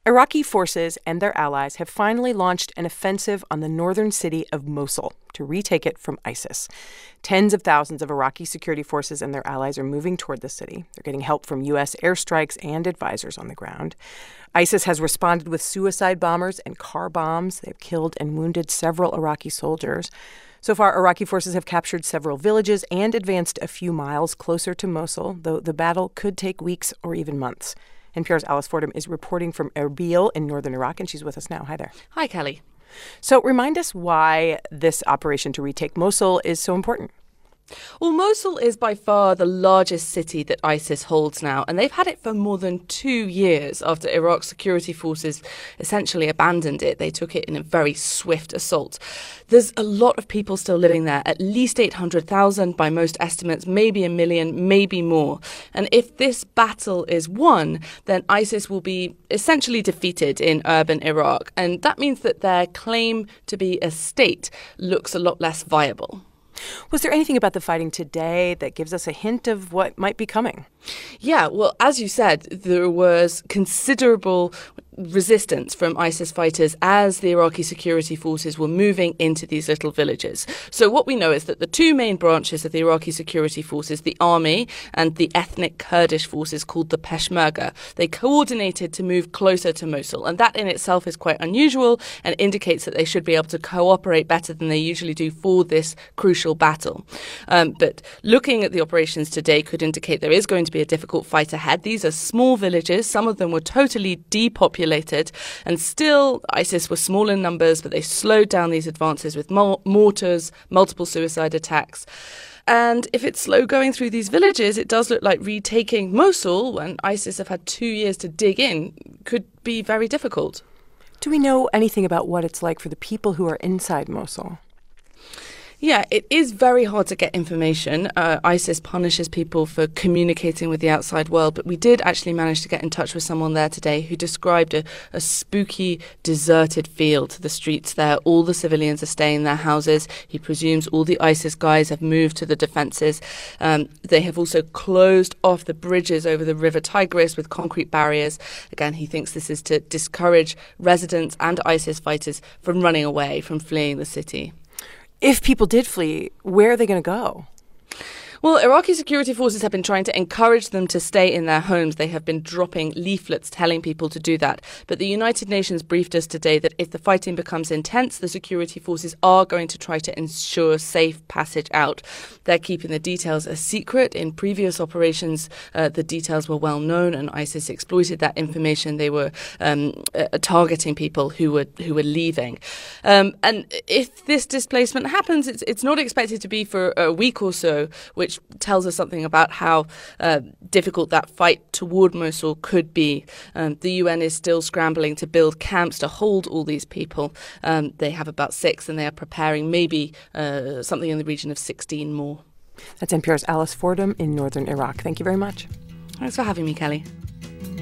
Iraqi forces and their allies have finally launched an offensive on the northern city of Mosul to retake it from ISIS. Tens of thousands of Iraqi security forces and their allies are moving toward the city. They're getting help from U.S. airstrikes and advisors on the ground. ISIS has responded with suicide bombers and car bombs. They've killed and wounded several Iraqi soldiers. So far, Iraqi forces have captured several villages and advanced a few miles closer to Mosul, though the battle could take weeks or even months. NPR's Alice Fordham is reporting from Erbil in northern Iraq, and she's with us now. Hi there. Hi, Kelly. So remind us why this operation to retake Mosul is so important. Well, Mosul is by far the largest city that ISIS holds now, and they've had it for more than 2 years after Iraq's security forces essentially abandoned it. They took it in a very swift assault. There's a lot of people still living there, at least 800,000 by most estimates, maybe 1 million, maybe more. And if this battle is won, then ISIS will be essentially defeated in urban Iraq, and that means that their claim to be a state looks a lot less viable. Was there anything about the fighting today that gives us a hint of what might be coming? Yeah, well, as you said, there was considerable resistance from ISIS fighters as the Iraqi security forces were moving into these little villages. So what we know is that the two main branches of the Iraqi security forces, the army and the ethnic Kurdish forces called the Peshmerga, they coordinated to move closer to Mosul. And that in itself is quite unusual and indicates that they should be able to cooperate better than they usually do for this crucial battle. But looking at the operations today could indicate there is going to be a difficult fight ahead. These are small villages. Some of them were totally depopulated. And still, ISIS were small in numbers, but they slowed down these advances with mortars, multiple suicide attacks. And if it's slow going through these villages, it does look like retaking Mosul, when ISIS have had 2 years to dig in, could be very difficult. Do we know anything about what it's like for the people who are inside Mosul? Yeah, it is very hard to get information. ISIS punishes people for communicating with the outside world, but we did actually manage to get in touch with someone there today who described a spooky, deserted feel to the streets there. All the civilians are staying in their houses. He presumes all the ISIS guys have moved to the defences. They have also closed off the bridges over the River Tigris with concrete barriers. Again, he thinks this is to discourage residents and ISIS fighters from running away, from fleeing the city. If people did flee, where are they going to go? Well, Iraqi security forces have been trying to encourage them to stay in their homes. They have been dropping leaflets telling people to do that. But the United Nations briefed us today that if the fighting becomes intense, the security forces are going to try to ensure safe passage out. They're keeping the details a secret. In previous operations, the details were well known, and ISIS exploited that information. They were targeting people who were leaving. And if this displacement happens, it's not expected to be for a week or so, which tells us something about how difficult that fight toward Mosul could be. The UN is still scrambling to build camps to hold all these people. They have about 6, and they are preparing maybe something in the region of 16 more. That's NPR's Alice Fordham in northern Iraq. Thank you very much. Thanks for having me, Kelly.